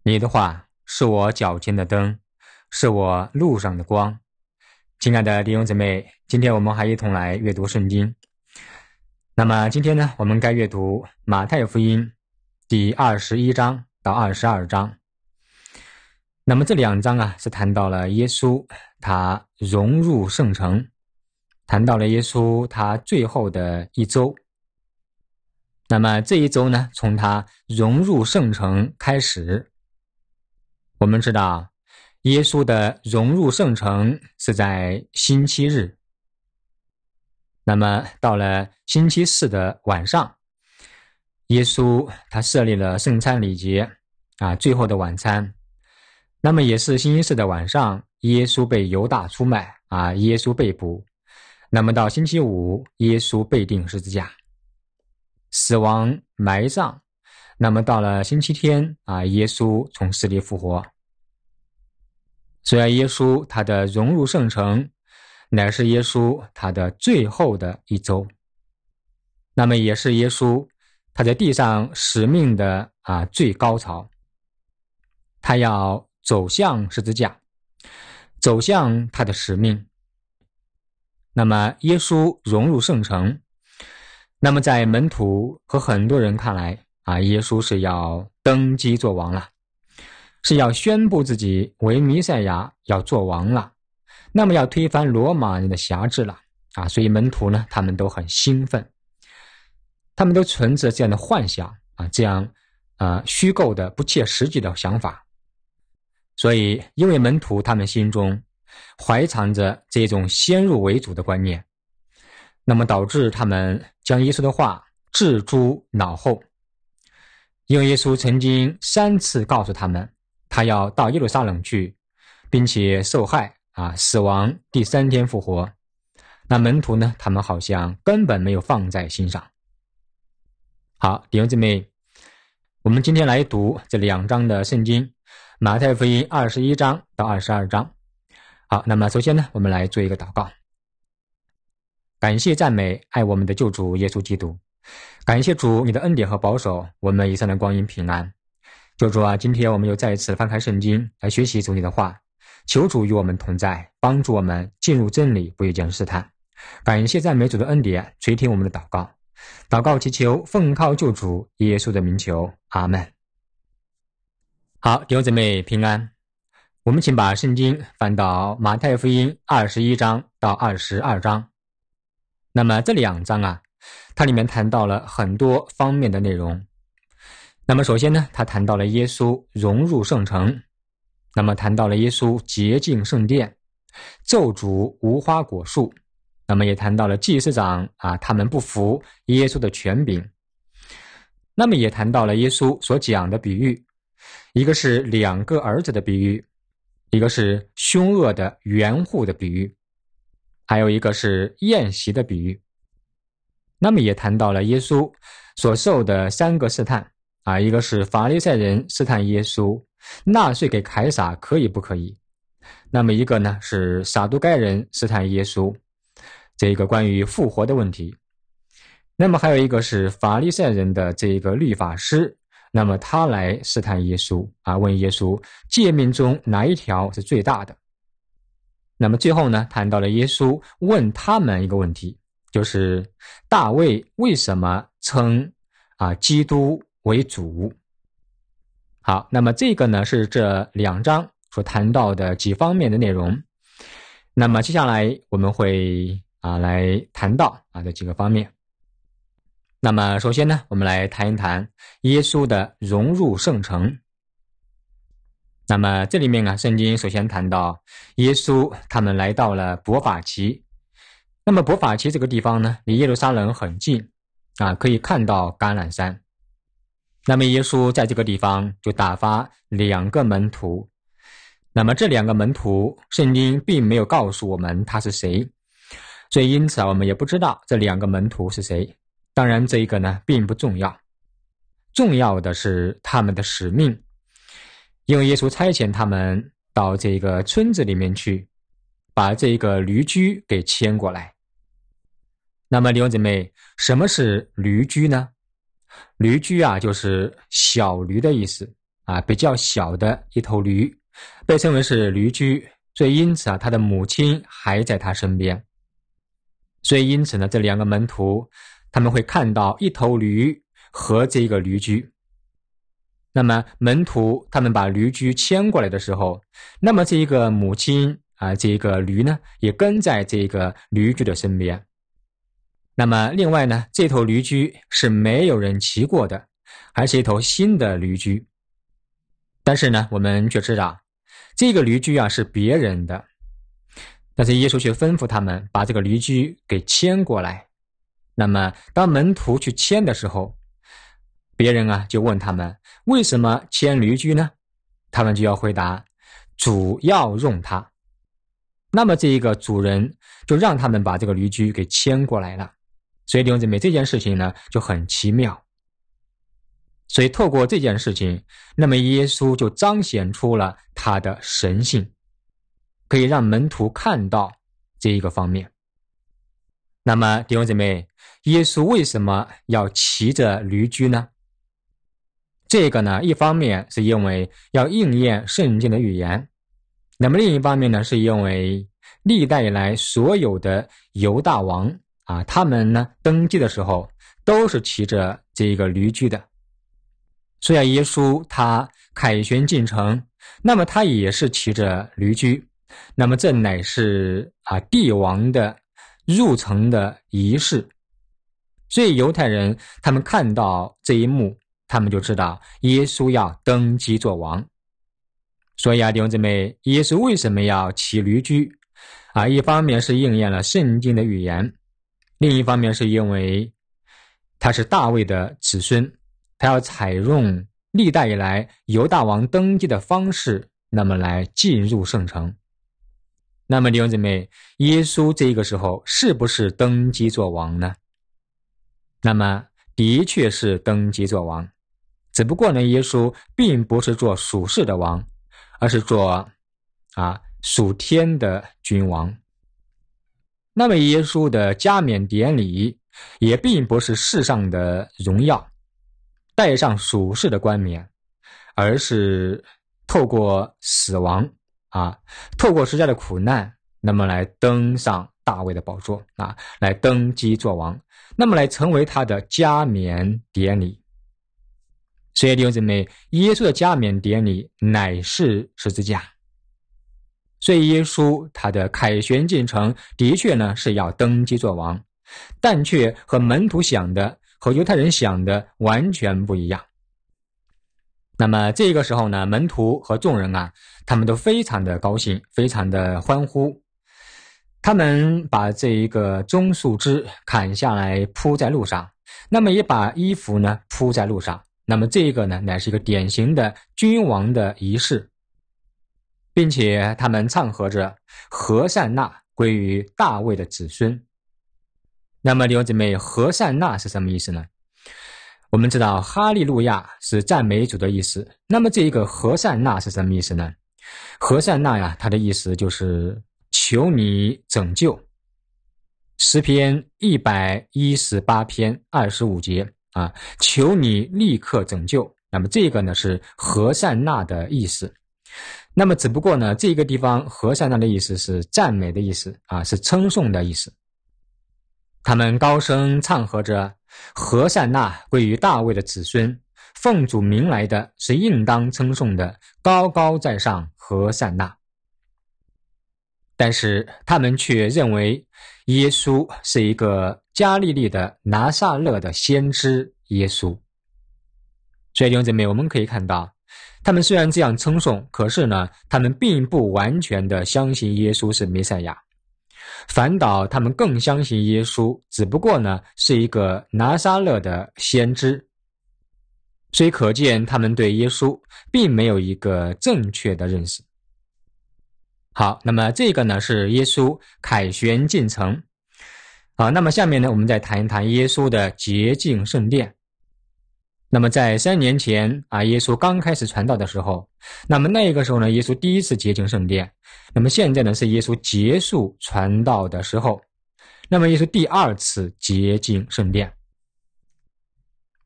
你的话是我脚前的灯，是我路上的光。亲爱的弟兄姊妹，今天我们还一同来阅读圣经。那么今天呢，我们该阅读马太福音第21章到22章。那么这两章啊，是谈到了耶稣他融入圣城，谈到了耶稣他最后的一周。那么这一周呢，从他融入圣城开始。我们知道耶稣的融入圣城是在星期日。那么到了星期四的晚上，耶稣他设立了圣餐礼节最后的晚餐。那么也是星期四的晚上，耶稣被犹大出卖耶稣被捕。那么到星期五，耶稣被钉十字架，死亡埋葬。那么到了星期天耶稣从死里复活。虽然耶稣他的融入圣城乃是耶稣他的最后的一周，那么也是耶稣他在地上使命的最高潮。他要走向十字架，走向他的使命。那么耶稣融入圣城，那么在门徒和很多人看来耶稣是要登基做王了，是要宣布自己为弥赛亚，要做王了，那么要推翻罗马人的辖制了所以门徒呢，他们都很兴奋，他们都存着这样的幻想这样虚构的不切实际的想法。所以因为门徒他们心中怀藏着这种先入为主的观念，那么导致他们将耶稣的话置诸脑后。因为耶稣曾经3次告诉他们，他要到耶路撒冷去，并且受害死亡，第3天复活。那门徒呢，他们好像根本没有放在心上。好，弟兄姊妹，我们今天来读这2章的圣经，马太福音21章到22章。好，那么首先呢，我们来做一个祷告。感谢赞美爱我们的救主耶稣基督，感谢主你的恩典和保守，我们以上的光阴平安。救主今天我们又再一次翻开圣经来学习主你的话，求主与我们同在，帮助我们进入真理，不遇见试探。感谢赞美主的恩典，垂听我们的祷告。祷告祈求奉靠救主耶稣的名求，阿们。好，弟兄姊妹平安。我们请把圣经翻到马太福音21章到22章。那么这2章它里面谈到了很多方面的内容。那么首先呢，他谈到了耶稣融入圣城，那么谈到了耶稣洁净圣殿，咒诅无花果树，那么也谈到了祭司长他们不服耶稣的权柄。那么也谈到了耶稣所讲的比喻，一个是2个儿子的比喻，一个是凶恶的园户的比喻，还有一个是宴席的比喻。那么也谈到了耶稣所受的3个试探一个是法利赛人试探耶稣，纳税给凯撒可以不可以？那么一个呢是撒都该人试探耶稣，这个关于复活的问题。那么还有一个是法利赛人的这个律法师，那么他来试探耶稣问耶稣诫命中哪一条是最大的。那么最后呢，谈到了耶稣问他们一个问题，就是大卫为什么称基督为主。好，那么这个呢是这2章所谈到的几方面的内容。那么接下来我们会来谈到这几个方面。那么首先呢，我们来谈一谈耶稣的融入圣城。那么这里面圣经首先谈到耶稣他们来到了伯法其。那么伯法其这个地方呢，离耶路撒冷很近可以看到橄榄山。那么耶稣在这个地方就打发2个门徒。那么这2个门徒圣经并没有告诉我们他是谁，所以因此我们也不知道这2个门徒是谁。当然这一个呢并不重要，重要的是他们的使命。因为耶稣差遣他们到这个村子里面去，把这个驴驹给牵过来。那么弟兄姊妹，什么是驴驹呢？驴驹就是小驴的意思比较小的一头驴，被称为是驴驹，所以因此他的母亲还在他身边。所以因此呢，这2个门徒他们会看到一头驴和这个驴驹。那么门徒他们把驴驹牵过来的时候，那么这一个母亲这个驴呢也跟在这个驴驹的身边。那么另外呢，这头驴驹是没有人骑过的，还是一头新的驴驹。但是呢，我们却知道这个驴驹是别人的，但是耶稣却吩咐他们把这个驴驹给牵过来。那么当门徒去牵的时候，别人就问他们为什么牵驴驹呢？他们就要回答主要用它。那么这一个主人就让他们把这个驴驹给牵过来了。所以弟兄姊妹，这件事情呢就很奇妙。所以透过这件事情，那么耶稣就彰显出了他的神性，可以让门徒看到这一个方面。那么弟兄姊妹，耶稣为什么要骑着驴驹呢？这个呢，一方面是因为要应验圣经的预言，那么另一方面呢，是因为历代以来所有的犹大王他们呢登基的时候都是骑着这个驴驹的。所以耶稣他凯旋进城，那么他也是骑着驴驹。那么这乃是帝王的入城的仪式。所以犹太人他们看到这一幕，他们就知道耶稣要登基做王。所以弟兄姊妹，耶稣为什么要骑驴驹一方面是应验了圣经的预言，另一方面是因为他是大卫的子孙，他要采用历代以来犹大王登基的方式，那么来进入圣城。那么弟兄姊妹，耶稣这个时候是不是登基做王呢？那么的确是登基做王，只不过呢，耶稣并不是做属世的王，而是做属天的君王。那么耶稣的加冕典礼也并不是世上的荣耀，戴上属世的冠冕，而是透过死亡透过十字架的苦难，那么来登上大卫的宝座来登基做王，那么来成为他的加冕典礼。所以弟兄姊妹，耶稣的加冕典礼乃是十字架。所以耶稣他的凯旋进城的确呢是要登基做王，但却和门徒想的和犹太人想的完全不一样。那么这个时候呢，门徒和众人他们都非常的高兴，非常的欢呼。他们把这一个棕树枝砍下来铺在路上，那么也把衣服呢铺在路上。那么这个呢乃是一个典型的君王的仪式，并且他们唱和着和散那归于大卫的子孙。那么弟兄姊妹，和散那是什么意思呢？我们知道哈利路亚是赞美主的意思，那么这一个和散那是什么意思呢？和散那它的意思就是求你拯救。诗篇118篇25节求你立刻拯救。那么这个呢是和散那的意思。那么只不过呢，这个地方和散那的意思是赞美的意思是称颂的意思。他们高声唱和着和散那归于大卫的子孙，奉主名来的是应当称颂的，高高在上和散那。但是他们却认为耶稣是一个加利利的拿撒勒的先知耶稣。所以弟兄姊妹，我们可以看到，他们虽然这样称颂，可是呢，他们并不完全的相信耶稣是弥赛亚，反倒他们更相信耶稣只不过呢是一个拿撒勒的先知。所以可见他们对耶稣并没有一个正确的认识。好，那么这个呢是耶稣凯旋进城。那么下面呢我们再谈一谈耶稣的洁净圣殿。那么在3年前耶稣刚开始传道的时候，那么那个时候呢，耶稣第一次洁净圣殿。那么现在呢是耶稣结束传道的时候，那么耶稣第2次洁净圣殿。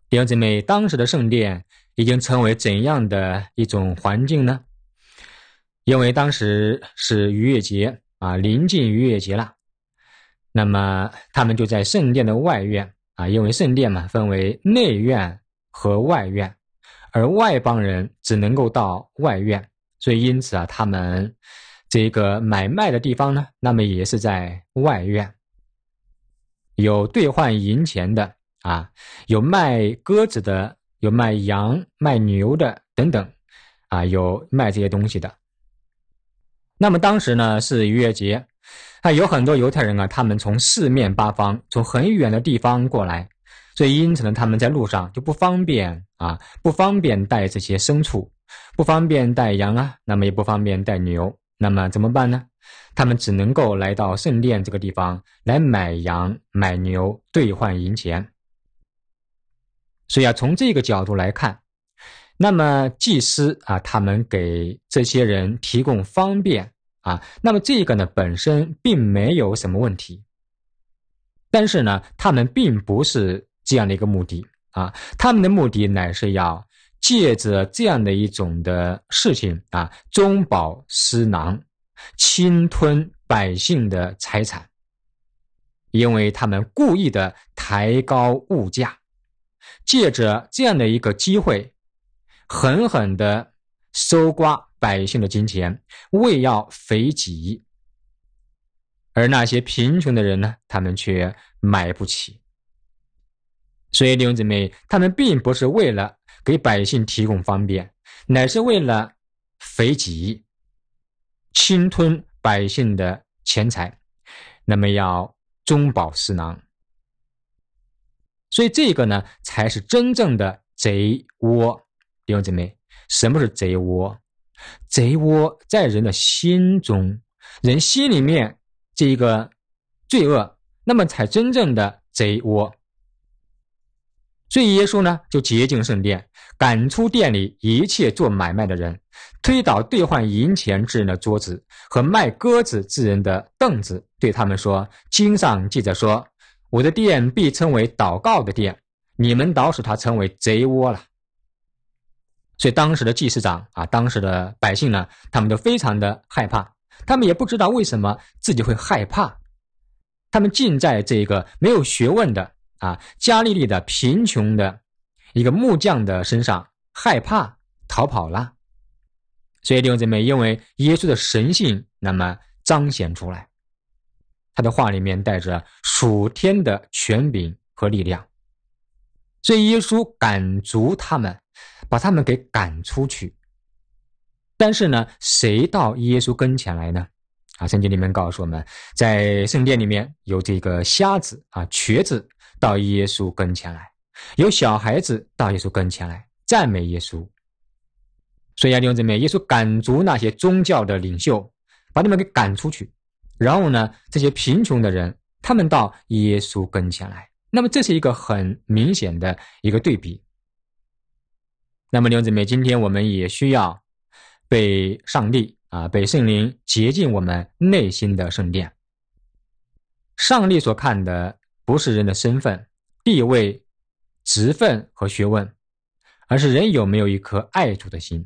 弟兄姊妹，当时的圣殿已经成为怎样的一种环境呢？因为当时是逾越节临近逾越节了，那么他们就在圣殿的外院因为圣殿分为内院和外院，而外邦人只能够到外院，所以因此他们这个买卖的地方呢，那么也是在外院，有兑换银钱的有卖鸽子的，有卖羊卖牛的等等有卖这些东西的。那么当时呢是逾越节有很多犹太人他们从四面八方，从很远的地方过来，所以因此呢他们在路上就不方便带这些牲畜，不方便带羊那么也不方便带牛，那么怎么办呢？他们只能够来到圣殿这个地方来买羊买牛兑换银钱。所以从这个角度来看，那么祭司他们给这些人提供方便那么这个呢本身并没有什么问题，但是呢他们并不是这样的一个目的他们的目的乃是要借着这样的一种的事情中饱私囊，侵吞百姓的财产，因为他们故意的抬高物价，借着这样的一个机会狠狠的搜刮百姓的金钱，为要肥己，而那些贫穷的人呢，他们却买不起。所以弟兄姊妹，他们并不是为了给百姓提供方便，乃是为了肥己，侵吞百姓的钱财，那么要中饱私囊。所以这个呢才是真正的贼窝。弟兄姊妹，什么是贼窝？贼窝在人的心中，人心里面这个罪恶，那么才真正的贼窝。所以耶稣呢就洁净圣殿，赶出店里一切做买卖的人，推倒兑换银钱之人的桌子和卖鸽子之人的凳子，对他们说，经上记着说，我的殿必称为祷告的殿，你们倒使它成为贼窝了。所以当时的祭司长当时的百姓呢，他们都非常的害怕，他们也不知道为什么自己会害怕，他们尽在这个没有学问的加利利的贫穷的一个木匠的身上害怕逃跑了。所以弟兄姊妹，因为耶稣的神性那么彰显出来，他的话里面带着属天的权柄和力量，所以耶稣赶逐他们，把他们给赶出去。但是呢，谁到耶稣跟前来呢？圣经里面告诉我们，在圣殿里面有这个瞎子瘸子到耶稣跟前来，有小孩子到耶稣跟前来赞美耶稣。所以弟兄姊妹，耶稣赶逐那些宗教的领袖，把他们给赶出去，然后呢，这些贫穷的人他们到耶稣跟前来，那么这是一个很明显的一个对比。那么弟兄姊妹，今天我们也需要被上帝被圣灵洁净我们内心的圣殿。上帝所看的不是人的身份、地位、职分和学问，而是人有没有一颗爱主的心。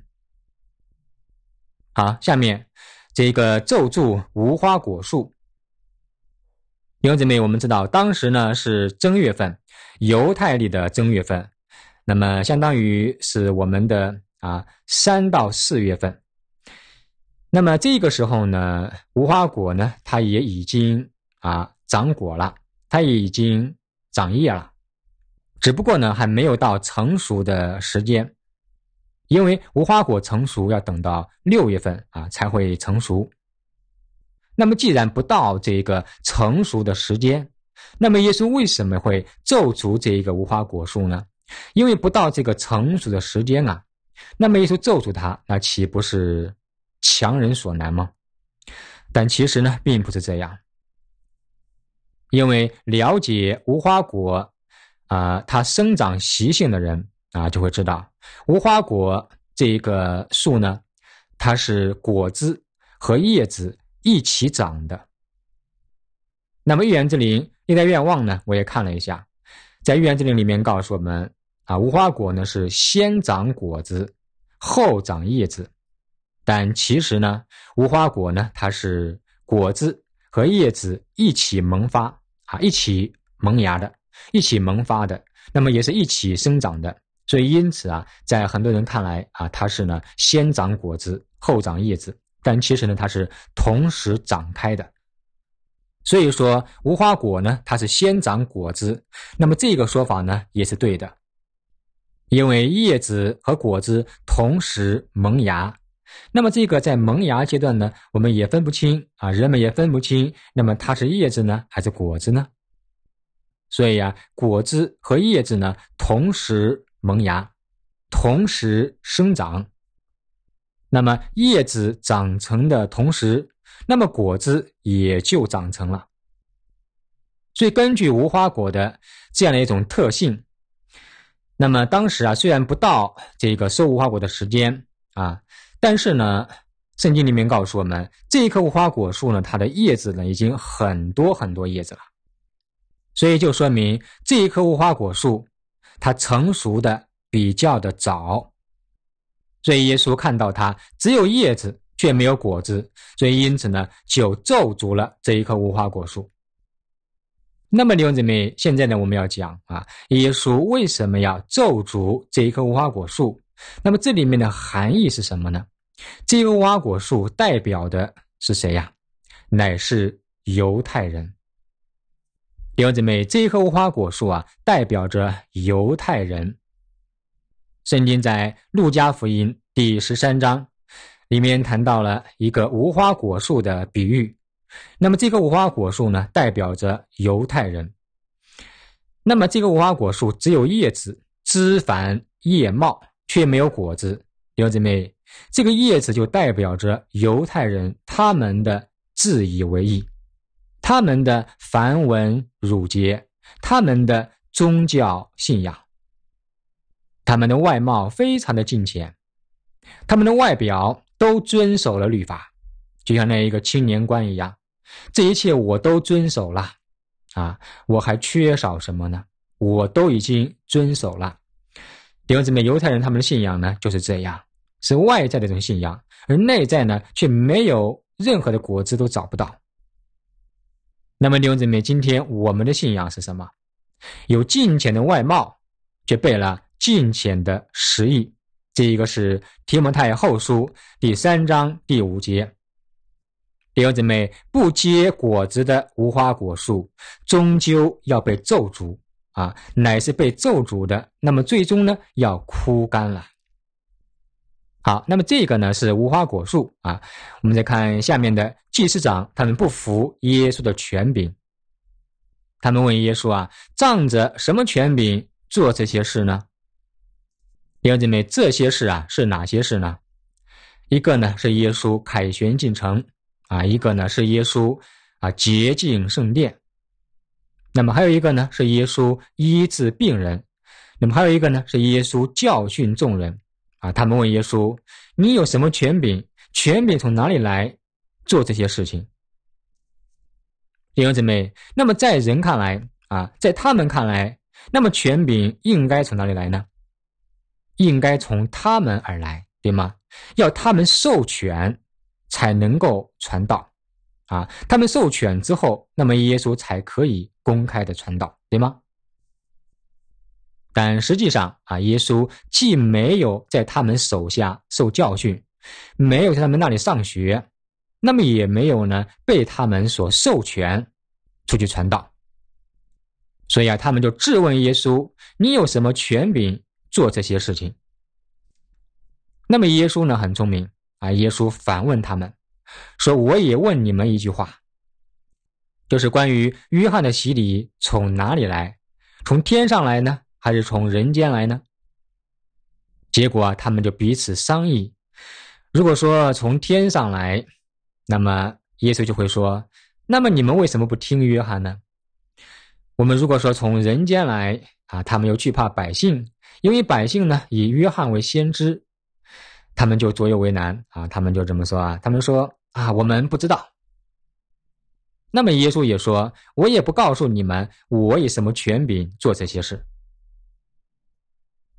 好，下面这个咒诅无花果树。弟兄姊妹，我们知道当时呢是正月份，犹太历的正月份，那么相当于是我们的3到4月份。那么这个时候呢，无花果呢它也已经长果了，它也已经长叶了，只不过呢还没有到成熟的时间，因为无花果成熟要等到6月份才会成熟。那么既然不到这个成熟的时间，那么耶稣为什么会咒诅这个无花果树呢？因为不到这个成熟的时间那么耶稣咒诅它，那岂不是强人所难吗？但其实呢并不是这样，因为了解无花果它生长习性的人就会知道，无花果这个树呢，它是果子和叶子一起长的。那么预言之灵历代愿望呢，我也看了一下，在预言之灵里面告诉我们， 无花果呢是先长果子，后长叶子。但其实呢，无花果呢，它是果子和叶子一起萌发一起萌芽的，一起萌发的，那么也是一起生长的。所以因此在很多人看来它是呢先长果子后长叶子，但其实呢它是同时长开的。所以说无花果呢它是先长果子，那么这个说法呢也是对的，因为叶子和果子同时萌芽。那么这个在萌芽阶段呢，我们也分不清人们也分不清，那么它是叶子呢还是果子呢？所以果子和叶子呢同时萌芽，同时生长。那么叶子长成的同时，那么果子也就长成了。所以根据无花果的这样的一种特性，那么当时虽然不到这个收无花果的时间但是呢圣经里面告诉我们，这一棵无花果树呢，它的叶子呢已经很多很多叶子了。所以就说明这一棵无花果树它成熟的比较的早。所以耶稣看到它只有叶子却没有果子，所以因此呢就咒诅了这一棵无花果树。那么弟兄姊妹，现在呢我们要讲耶稣为什么要咒诅这一棵无花果树？那么这里面的含义是什么呢？这棵无花果树代表的是谁呀？乃是犹太人。弟兄姊妹，这一棵无花果树代表着犹太人。圣经在路加福音第13章里面谈到了一个无花果树的比喻。那么这棵无花果树呢，代表着犹太人。那么这个无花果树只有叶子，枝繁叶茂，却没有果子。弟兄姊妹，这个叶子就代表着犹太人他们的自以为意，他们的繁文缛节，他们的宗教信仰，他们的外貌非常的敬虔，他们的外表都遵守了律法，就像那一个青年官一样，这一切我都遵守了我还缺少什么呢？我都已经遵守了。弟兄姊妹，犹太人他们的信仰呢就是这样，是外在的一种信仰，而内在呢却没有任何的果子都找不到。那么弟兄姊妹，今天我们的信仰是什么？有敬虔的外貌，却背了敬虔的实意。这一个是提摩太后书第3章第5节。弟兄姊妹，不结果子的无花果树终究要被咒诅乃是被咒诅的，那么最终呢要枯干了。好，那么这个呢是无花果树我们再看下面的祭司长，他们不服耶稣的权柄。他们问耶稣仗着什么权柄做这些事呢？弟兄姊妹，这些事是哪些事呢？一个呢是耶稣凯旋进城一个呢是耶稣洁净圣殿，那么还有一个呢是耶稣医治病人，那么还有一个呢是耶稣教训众人他们问耶稣，你有什么权柄？权柄从哪里来做这些事情？弟兄姊妹，那么在人看来在他们看来，那么权柄应该从哪里来呢？应该从他们而来，对吗？要他们授权才能够传道他们授权之后，那么耶稣才可以公开的传道，对吗？但实际上耶稣既没有在他们手下受教训，没有在他们那里上学，那么也没有呢被他们所授权出去传道。所以他们就质问耶稣，你有什么权柄做这些事情？那么耶稣呢很聪明耶稣反问他们说，我也问你们一句话，就是关于约翰的洗礼从哪里来？从天上来呢，还是从人间来呢？结果他们就彼此商议，如果说从天上来，那么耶稣就会说，那么你们为什么不听约翰呢？我们如果说从人间来他们又惧怕百姓，因为百姓呢以约翰为先知，他们就左右为难他们就这么说他们说我们不知道。那么耶稣也说，我也不告诉你们我以什么权柄做这些事。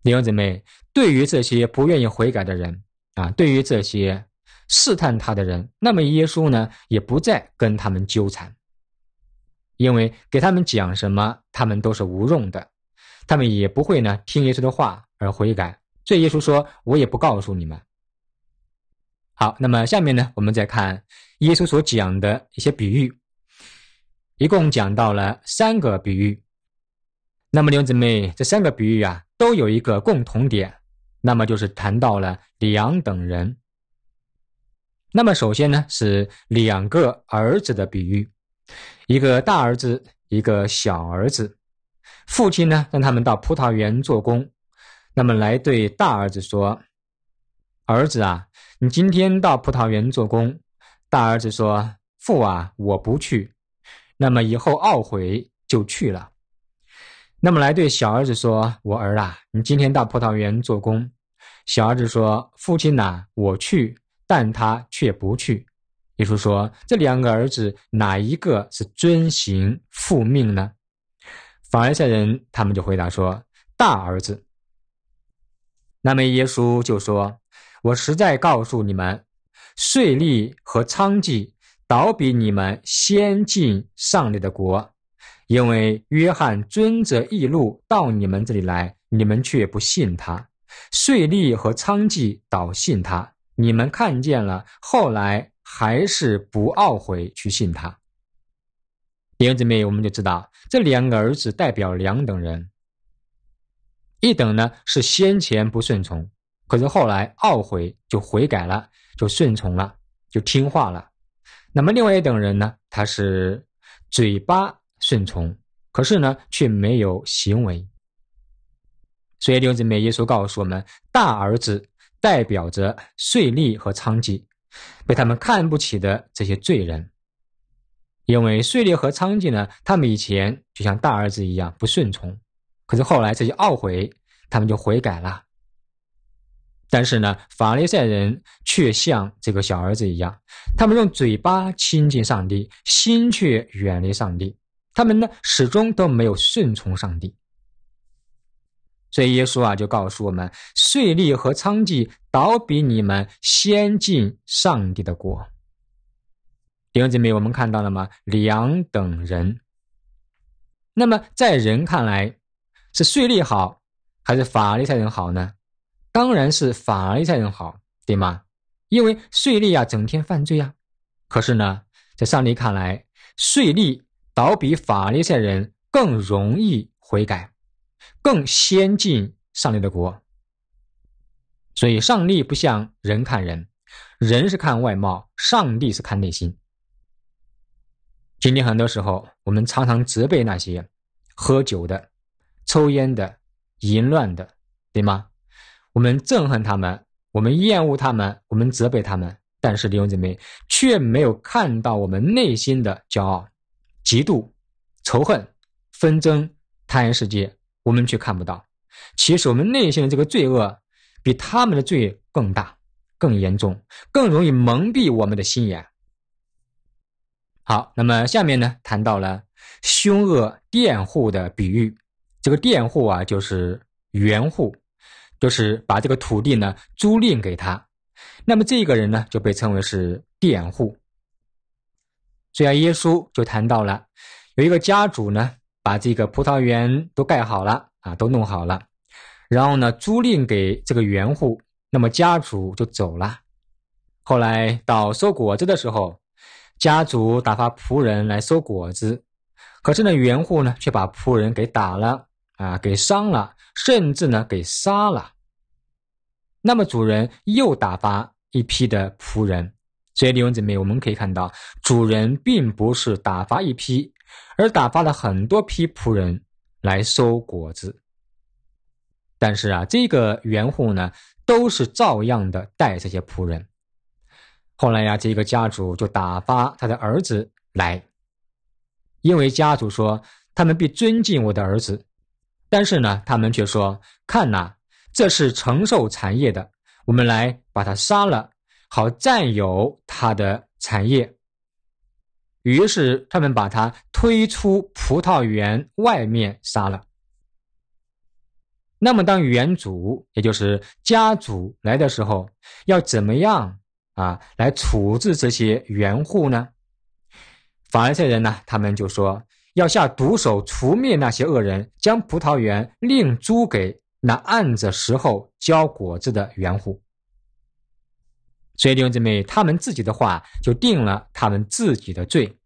弟兄姊妹，对于这些不愿意悔改的人啊，对于这些试探他的人，那么耶稣呢，也不再跟他们纠缠，因为给他们讲什么，他们都是无用的，他们也不会呢听耶稣的话而悔改。所以耶稣说，我也不告诉你们。好，那么下面呢，我们再看耶稣所讲的一些比喻，一共讲到了3个比喻。那么弟兄姊妹，这3个比喻啊，都有一个共同点，那么就是谈到了2等人。那么首先呢，是2个儿子的比喻，一个大儿子，一个小儿子。父亲呢，让他们到葡萄园做工，那么来对大儿子说，儿子啊，你今天到葡萄园做工。大儿子说，父啊，我不去。那么以后懊悔就去了。那么来对小儿子说，我儿啊，你今天到葡萄园做工。小儿子说，父亲啊，我去，但他却不去。耶稣说，这2个儿子哪一个是遵行父命呢？法利赛人他们就回答说，大儿子。那么耶稣就说，我实在告诉你们，税吏和娼妓倒比你们先进上帝的国。因为约翰遵着义路到你们这里来，你们却不信他，税吏和娼妓倒信他，你们看见了，后来还是不懊悔去信他。弟兄姊妹，我们就知道这2个儿子代表2等人。一等呢，是先前不顺从，可是后来懊悔就悔改了，就顺从了，就听话了。那么另外一等人呢，他是嘴巴顺从，可是呢却没有行为。所以弟兄姊妹，耶稣告诉我们，大儿子代表着税吏和娼妓，被他们看不起的这些罪人。因为税吏和娼妓呢，他们以前就像大儿子一样不顺从，可是后来这些懊悔，他们就悔改了。但是呢，法利赛人却像这个小儿子一样，他们用嘴巴亲近上帝，心却远离上帝。他们呢，始终都没有顺从上帝。所以耶稣啊，就告诉我们，税吏和娼妓倒比你们先进上帝的国。弟兄姊妹，我们看到了吗？2等人。那么在人看来，是税吏好还是法利赛人好呢？当然是法利赛人好，对吗？因为税吏啊整天犯罪啊。可是呢，在上帝看来，税吏倒比法利赛人更容易悔改，更先进上帝的国。所以上帝不像人看人，人是看外貌，上帝是看内心。今天很多时候，我们常常责备那些喝酒的、抽烟的、淫乱的，对吗？我们憎恨他们，我们厌恶他们，我们责备他们，但是弟兄姊妹却没有看到我们内心的骄傲、嫉妒、仇恨、纷争、贪婪世界，我们却看不到。其实我们内心的这个罪恶比他们的罪更大、更严重，更容易蒙蔽我们的心眼。好，那么下面呢，谈到了凶恶佃户的比喻。这个佃户啊，就是园户，就是把这个土地呢租赁给他。那么这个人呢，就被称为是佃户。所以耶稣就谈到了，有一个家主呢，把这个葡萄园都盖好了啊，都弄好了，然后呢租赁给这个园户，那么家主就走了。后来到收果子的时候，家主打发仆人来收果子，可是呢园户呢却把仆人给打了啊，给伤了，甚至呢给杀了。那么主人又打发一批的仆人。所以弟兄姊妹，我们可以看到，主人并不是打发一批，而打发了很多批仆人来收果子。但是啊，这个园户呢都是照样的带这些仆人。后来呀，这个家主就打发他的儿子来，因为家主说他们必尊敬我的儿子，但是呢他们却说，看哪，这是承受产业的，我们来把他杀了，好占有他的产业。于是他们把他推出葡萄园外面杀了。 那么当原主，也就是家主来的时候，要怎么样来处置这些园户呢？法利赛人呢，他们就说要下毒手除灭那些恶人，将葡萄园另租给那按着时候交果子的园户。所以弟兄姊妹，他们自己的话就定了他们自己的罪。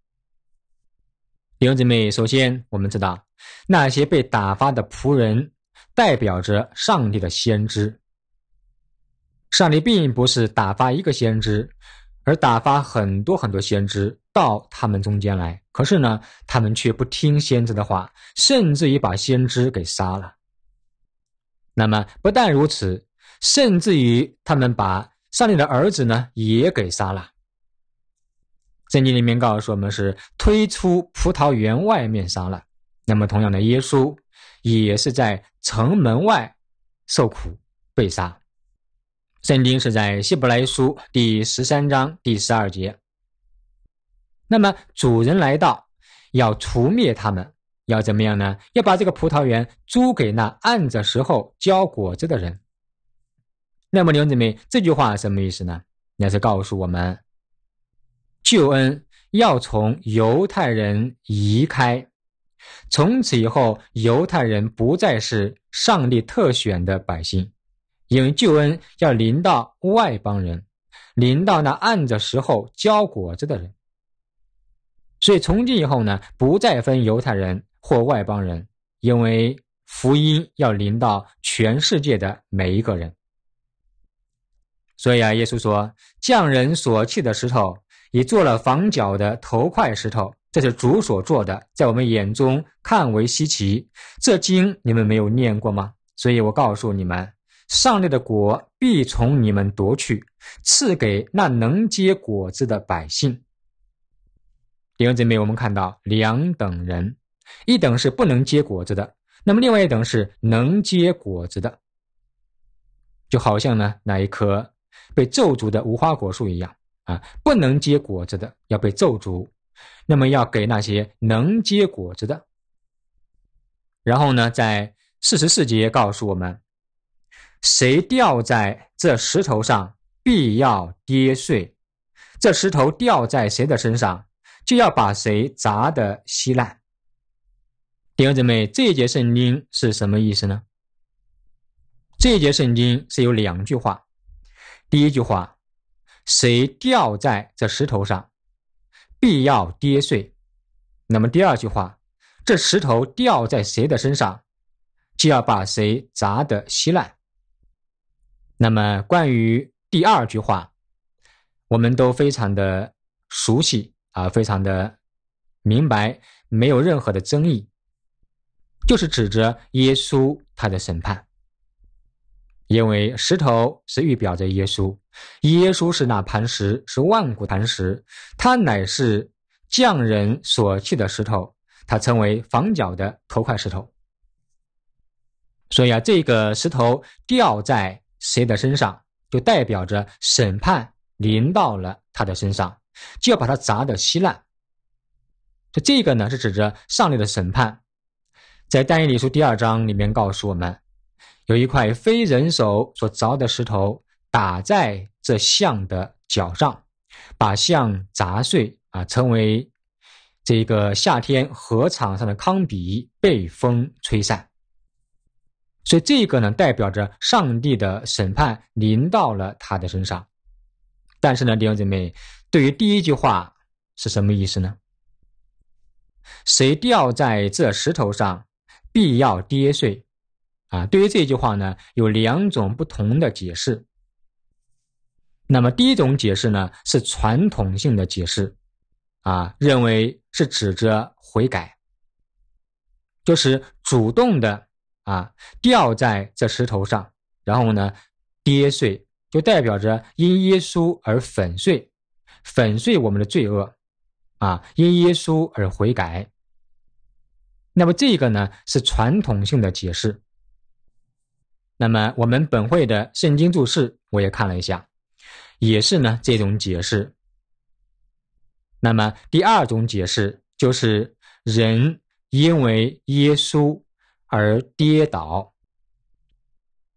弟兄姊妹，首先我们知道，那些被打发的仆人代表着上帝的先知。上帝并不是打发一个先知，而打发很多很多先知到他们中间来。可是呢，他们却不听先知的话，甚至于把先知给杀了。那么不但如此，甚至于他们把上帝的儿子呢也给杀了。圣经里面告诉我们是推出葡萄园外面杀了。那么同样的，耶稣也是在城门外受苦被杀。圣经是在希伯来书第13章第12节。那么主人来到，要除灭他们，要怎么样呢？要把这个葡萄园租给那按着时候交果子的人。那么弟兄姊妹，这句话什么意思呢？那是告诉我们，救恩要从犹太人移开，从此以后犹太人不再是上帝特选的百姓，因为救恩要临到外邦人，临到那按着时候交果子的人。所以从今以后呢，不再分犹太人或外邦人，因为福音要临到全世界的每一个人。所以耶稣说，匠人所弃的石头已做了房角的头块石头，这是主所做的，在我们眼中看为稀奇。这经你们没有念过吗？所以我告诉你们，上帝的国必从你们夺去，赐给那能结果子的百姓。弟兄姊妹，我们看到两等人，一等是不能结果子的，那么另外一等是能结果子的。就好像呢，那一棵被咒诅的无花果树一样不能结果子的要被咒诅，那么要给那些能结果子的。然后呢，在44节告诉我们，谁掉在这石头上，必要跌碎，这石头掉在谁的身上，就要把谁砸得稀烂。弟兄姊妹，这一节圣经是什么意思呢？这一节圣经是有两句话。第一句话，谁掉在这石头上，必要跌碎。那么第二句话，这石头掉在谁的身上，就要把谁砸得稀烂。那么关于第二句话，我们都非常的熟悉非常的明白，没有任何的争议，就是指着耶稣他的审判。因为石头是预表着耶稣，耶稣是那磐石，是万古磐石，他乃是匠人所弃的石头，他成为房角的头块石头。所以这个石头掉在谁的身上，就代表着审判临到了他的身上，就要把他砸得稀烂。这个呢，是指着上帝的审判。在但以理书第2章里面告诉我们，有一块非人手所凿的石头打在这像的脚上，把像砸碎成为这个夏天禾场上的糠秕，被风吹散。所以这个呢，代表着上帝的审判临到了他的身上。但是呢，弟兄姊妹，对于第一句话是什么意思呢？谁掉在这石头上，必要跌碎对于这句话呢，有两种不同的解释。那么第一种解释呢，是传统性的解释认为是指着悔改，就是主动的掉在这石头上，然后呢跌碎，就代表着因耶稣而粉碎我们的罪恶因耶稣而悔改。那么这个呢是传统性的解释。那么我们本会的圣经注释我也看了一下，也是呢这种解释。那么第二种解释就是人因为耶稣而跌倒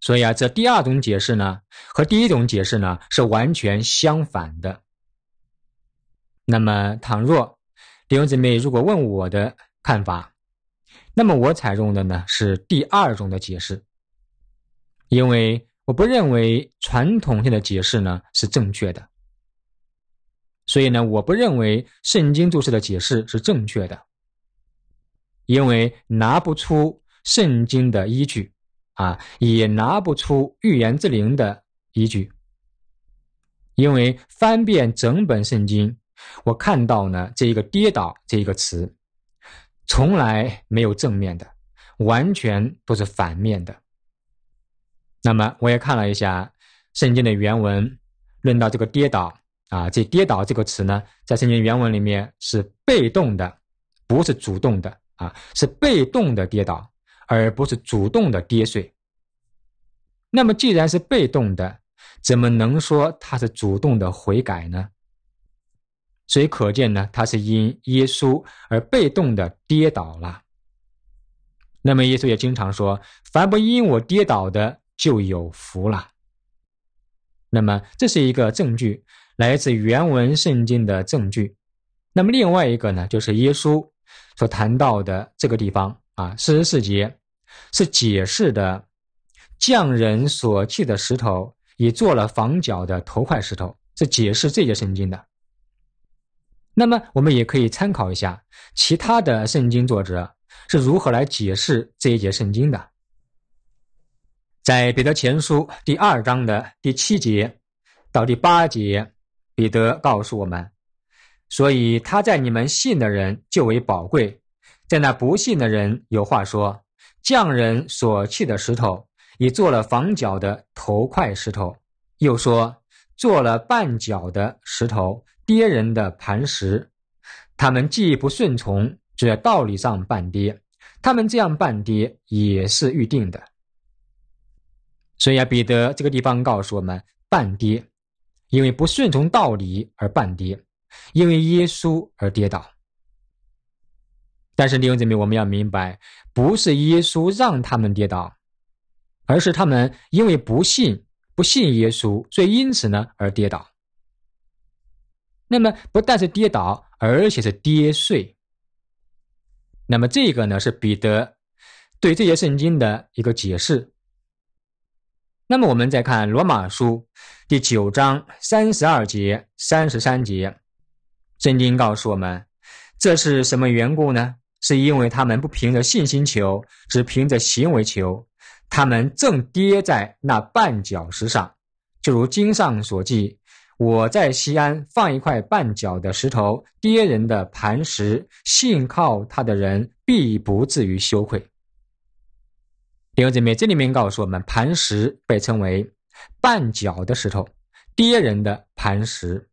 所以这第二种解释呢，和第一种解释呢是完全相反的。那么倘若弟兄姊妹如果问我的看法，那么我采用的呢是第二种的解释，因为我不认为传统性的解释呢是正确的，所以呢我不认为圣经注释的解释是正确的，因为拿不出圣经的依据也拿不出预言之灵的依据。因为翻遍整本圣经，我看到呢这一个跌倒这一个词从来没有正面的，完全都是反面的。那么我也看了一下圣经的原文，论到这个跌倒这跌倒这个词呢，在圣经原文里面是被动的，不是主动的是被动的跌倒，而不是主动的跌碎。那么既然是被动的，怎么能说它是主动的悔改呢？所以可见呢，他是因耶稣而被动的跌倒了。那么耶稣也经常说，凡不因我跌倒的就有福了。那么这是一个证据，来自原文圣经的证据。那么另外一个呢，就是耶稣所谈到的这个地方44节是解释的匠人所弃的石头也做了房角的头块石头，是解释这节圣经的。那么我们也可以参考一下其他的圣经作者是如何来解释这一节圣经的。在彼得前书第2章的第7节到第8节，彼得告诉我们，所以他在你们信的人就为宝贵，在那不信的人有话说，匠人所弃的石头也做了房角的头块石头，又说做了绊脚的石头，跌人的磐石。他们既不顺从，就在道理上绊跌，他们这样绊跌也是预定的。所以彼得这个地方告诉我们，绊跌因为不顺从道理而绊跌，因为耶稣而跌倒。但是弟兄姊妹，我们要明白，不是耶稣让他们跌倒，而是他们因为不信耶稣，所以因此呢而跌倒。那么不但是跌倒，而且是跌碎。那么这个呢是彼得对这些圣经的一个解释。那么我们再看罗马书第9章32节33节，圣经告诉我们，这是什么缘故呢？是因为他们不凭着信心求，只凭着行为求，他们正跌在那绊脚石上，就如经上所记，我在西安放一块绊脚的石头，跌人的磐石，信靠他的人必不至于羞愧。弟兄姊妹，这里面告诉我们，磐石被称为绊脚的石头，跌人的磐石。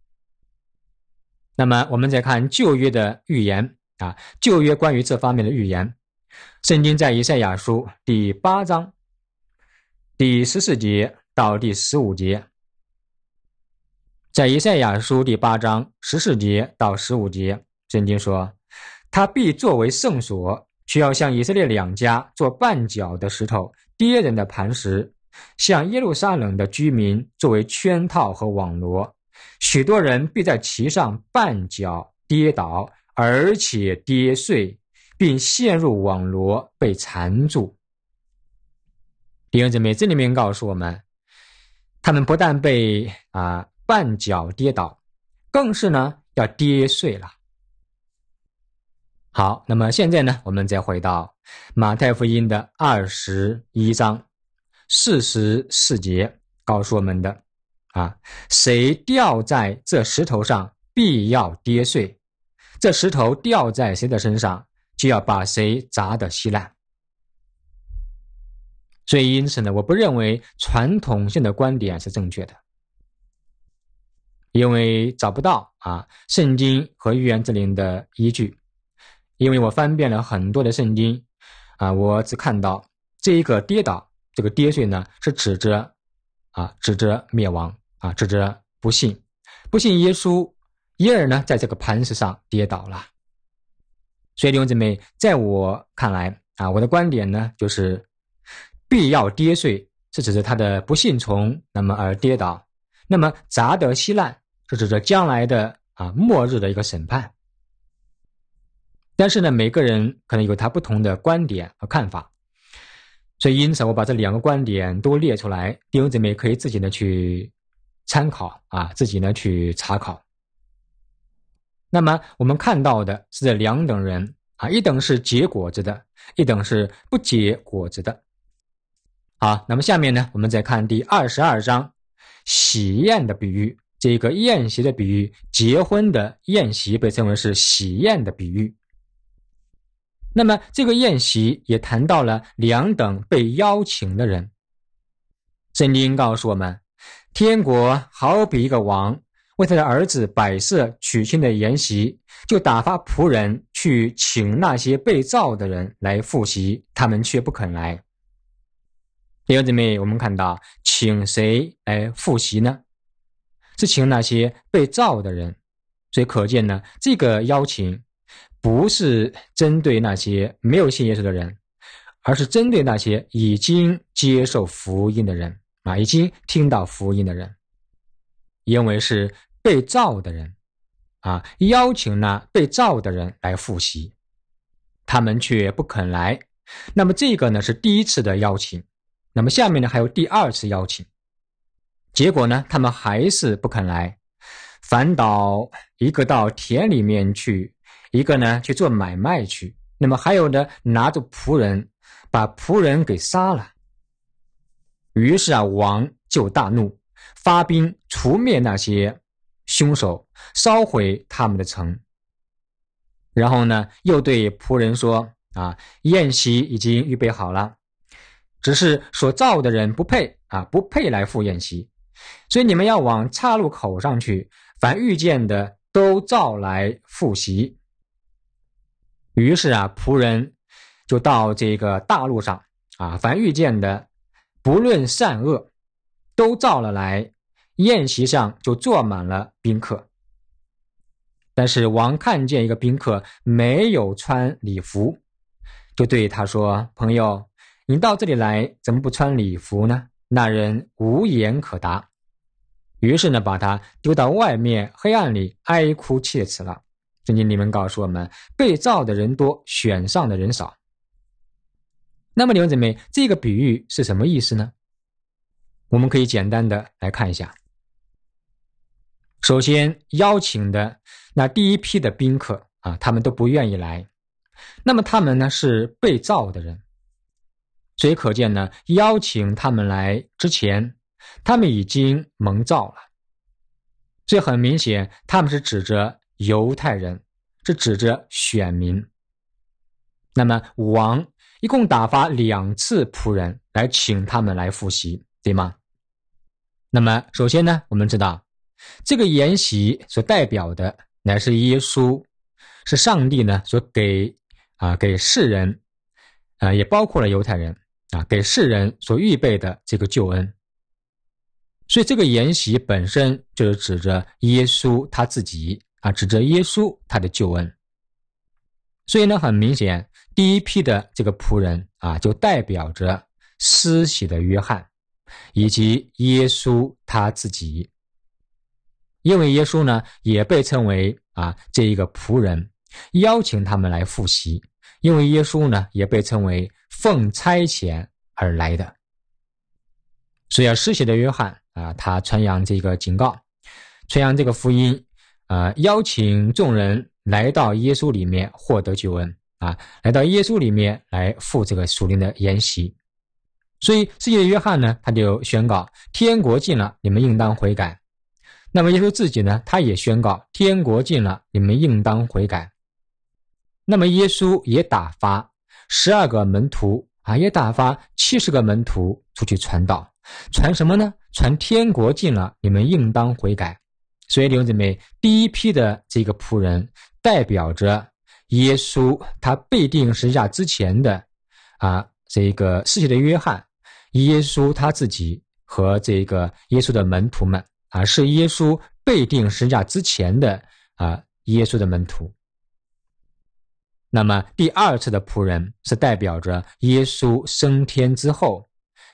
那么我们再看旧约的预言旧约关于这方面的预言，圣经在以赛亚书第8章第14节到第15节，在以赛亚书第8章14节到15节，圣经说，他必作为圣所，需要向以色列两家做绊脚的石头，跌人的磐石，向耶路撒冷的居民作为圈套和网罗，许多人必在其上绊脚跌倒，而且跌碎，并陷入网罗，被缠住。弟兄姊妹，这里面告诉我们，他们不但被绊脚跌倒，更是呢要跌碎了。好，那么现在呢，我们再回到马太福音的21章44节告诉我们的谁掉在这石头上，必要跌碎，这石头掉在谁的身上，就要把谁砸得稀烂。所以因此呢，我不认为传统性的观点是正确的，因为找不到圣经和预言之灵的依据。因为我翻遍了很多的圣经我只看到这一个跌倒，这个跌碎呢是指着灭亡指着不信耶稣，因而呢在这个磐石上跌倒了。所以弟兄姊妹，在我看来我的观点呢就是必要跌碎是指着他的不信从，那么而跌倒。那么砸得稀烂是指着将来的末日的一个审判。但是呢，每个人可能有他不同的观点和看法，所以因此我把这两个观点都列出来，弟兄姊妹可以自己呢去参考自己呢去查考。那么我们看到的是这两等人一等是结果子的，一等是不结果子的。好，那么下面呢，我们再看第22章喜宴的比喻。这个宴席的比喻，结婚的宴席被称为是喜宴的比喻。那么这个宴席也谈到了两等被邀请的人。圣经告诉我们，天国好比一个王为他的儿子摆设娶亲的筵席，就打发仆人去请那些被召的人来赴席，他们却不肯来。弟兄姊妹，我们看到请谁来赴席呢？是请那些被召的人。所以可见呢，这个邀请不是针对那些没有信耶稣的人，而是针对那些已经接受福音的人已经听到福音的人。因为是被召的人邀请那被召的人来赴席，他们却不肯来。那么这个呢是第一次的邀请，那么下面呢还有第二次邀请，结果呢他们还是不肯来，反倒一个到田里面去，一个呢去做买卖去，那么还有呢拿着仆人把仆人给杀了。于是王就大怒，发兵除灭那些凶手，烧毁他们的城。然后呢又对仆人说宴席已经预备好了，只是所召的人不配不配来赴宴席，所以你们要往岔路口上去，凡遇见的都召来赴席。于是仆人就到这个大路上凡遇见的不论善恶都召了来，宴席上就坐满了宾客。但是王看见一个宾客没有穿礼服，就对他说，朋友，你到这里来怎么不穿礼服呢？那人无言可答。于是呢把他丢到外面黑暗里哀哭切齿了。圣经里面告诉我们，被召的人多，选上的人少。那么弟兄姊妹，这个比喻是什么意思呢？我们可以简单的来看一下。首先邀请的那第一批的宾客他们都不愿意来，那么他们呢是被召的人，所以可见呢邀请他们来之前，他们已经蒙召了。所以很明显，他们是指着犹太人，是指着选民。那么王一共打发2次仆人来请他们来赴席，对吗？那么首先呢，我们知道这个筵席所代表的乃是耶稣，是上帝呢所给世人也包括了犹太人给世人所预备的这个救恩。所以这个筵席本身就是指着耶稣他自己指着耶稣他的救恩。所以呢很明显，第一批的这个仆人就代表着施洗的约翰以及耶稣他自己。因为耶稣呢也被称为这一个仆人，邀请他们来赴席。因为耶稣呢也被称为奉差遣而来的。所以施洗的约翰他传扬这个警告，传扬这个福音邀请众人来到耶稣里面获得救恩来到耶稣里面来赴这个属灵的筵席。所以施洗的约翰呢他就宣告，天国近了，你们应当悔改。那么耶稣自己呢他也宣告，天国近了，你们应当悔改。那么耶稣也打发12个门徒也打发70个门徒出去传道。传什么呢？传天国近了，你们应当悔改。所以弟兄姊妹，第一批的这个仆人代表着耶稣他被钉十字架之前的这个施洗的约翰，耶稣他自己和这个耶稣的门徒们是耶稣被钉十字架之前的耶稣的门徒。那么第二次的仆人是代表着耶稣升天之后，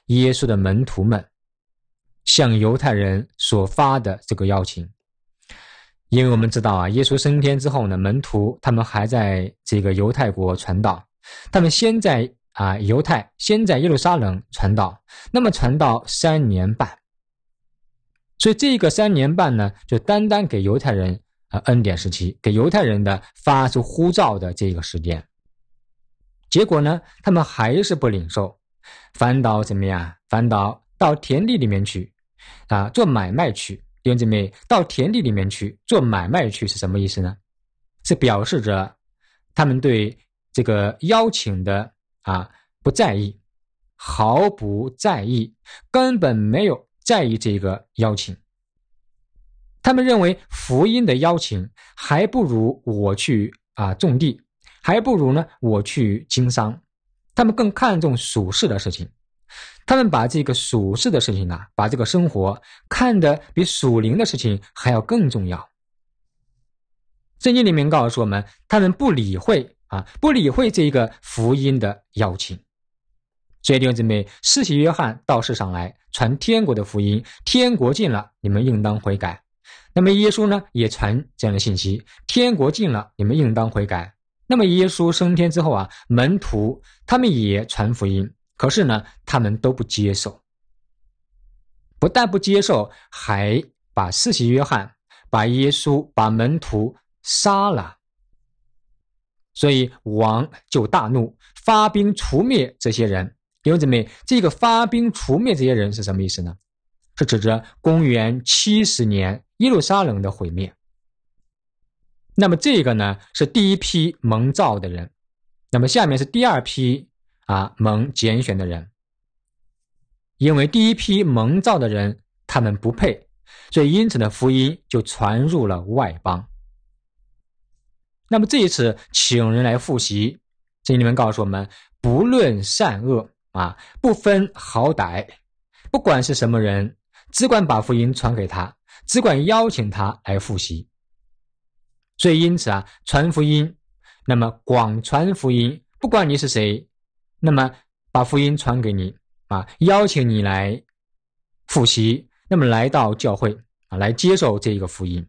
耶稣的门徒们向犹太人所发的这个邀请。因为我们知道啊，耶稣升天之后呢，门徒他们还在这个犹太国传道，他们先在耶路撒冷传道，那么传道3年半，所以这个3年半呢，就单单给犹太人恩典时期，给犹太人的发出呼召的这个时间。结果呢，他们还是不领受，反倒怎么样？反倒到田地里面去做买卖去。弟兄姊妹，到田地里面去做买卖去是什么意思呢？是表示着他们对这个邀请的不在意，毫不在意，根本没有在意这个邀请。他们认为福音的邀请还不如我去种地，还不如呢我去经商。他们更看重属世的事情，他们把这个属世的事情把这个生活看得比属灵的事情还要更重要。圣经里面告诉我们，他们不理会这个福音的邀请。所以弟兄姊妹，施洗约翰到世上来传天国的福音，天国近了，你们应当悔改。那么耶稣呢也传这样的信息，天国近了，你们应当悔改。那么耶稣升天之后门徒他们也传福音，可是呢他们都不接受，不但不接受，还把施洗约翰、把耶稣、把门徒杀了。所以王就大怒，发兵除灭这些人。弟兄姊妹，这个发兵除灭这些人是什么意思呢？是指着公元70年耶路撒冷的毁灭。那么这个呢是第一批蒙召的人，那么下面是第二批蒙拣选的人。因为第一批蒙召的人他们不配，所以因此呢福音就传入了外邦。那么这一次请人来复习，这里面告诉我们，不论善恶不分好歹，不管是什么人，只管把福音传给他，只管邀请他来复习。所以因此传福音，那么广传福音，不管你是谁，那么把福音传给你邀请你来复习，那么来到教会来接受这个福音。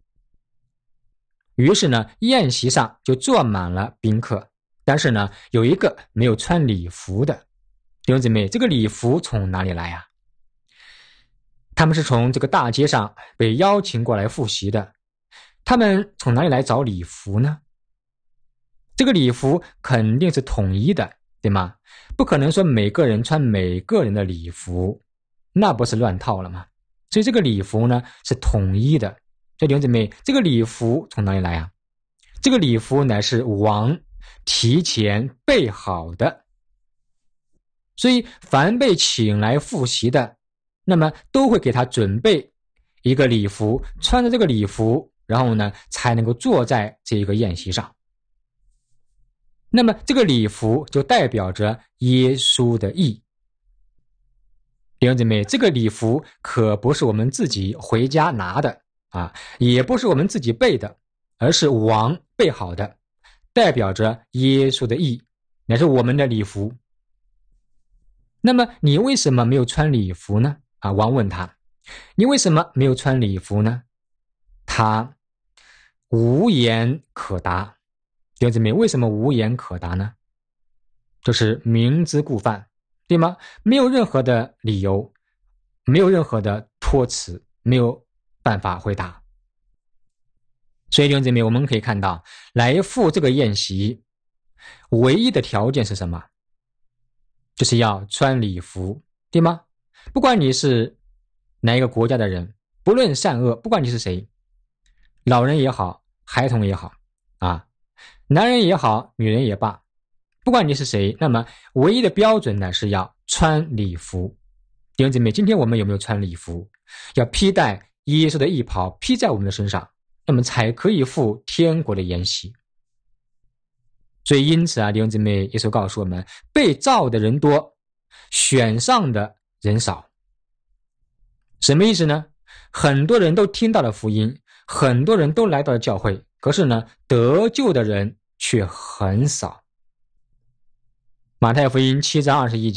于是呢宴席上就坐满了宾客，但是呢有一个没有穿礼服的。弟兄姊妹，这个礼服从哪里来他们是从这个大街上被邀请过来复习的，他们从哪里来找礼服呢？这个礼服肯定是统一的，对吗？不可能说每个人穿每个人的礼服，那不是乱套了吗？所以这个礼服呢是统一的。所以弟兄姊妹，这个礼服从哪里来这个礼服乃是王提前备好的。所以凡被请来复习的，那么都会给他准备一个礼服，穿着这个礼服，然后呢才能够坐在这个宴席上。那么这个礼服就代表着耶稣的义。弟兄姊妹，这个礼服可不是我们自己回家拿的也不是我们自己备的，而是王备好的，代表着耶稣的义，乃是我们的礼服。那么你为什么没有穿礼服呢？王问他，你为什么没有穿礼服呢？他无言可答。弟兄姊妹，为什么无言可答呢？就是明知故犯，对吗？没有任何的理由，没有任何的托词，没有办法回答。所以弟兄姊妹，我们可以看到，来赴这个宴席唯一的条件是什么？就是要穿礼服，对吗？不管你是哪一个国家的人，不论善恶，不管你是谁，老人也好，孩童也好男人也好，女人也罢，不管你是谁，那么唯一的标准呢是要穿礼服。弟兄姊妹，今天我们有没有穿礼服？要披戴耶稣的义袍，披在我们的身上，那么才可以赴天国的筵席。所以因此弟兄姊妹，耶稣告诉我们，被召的人多，选上的人少。什么意思呢？很多人都听到了福音，很多人都来到了教会，可是呢得救的人却很少。马太福音7章21节，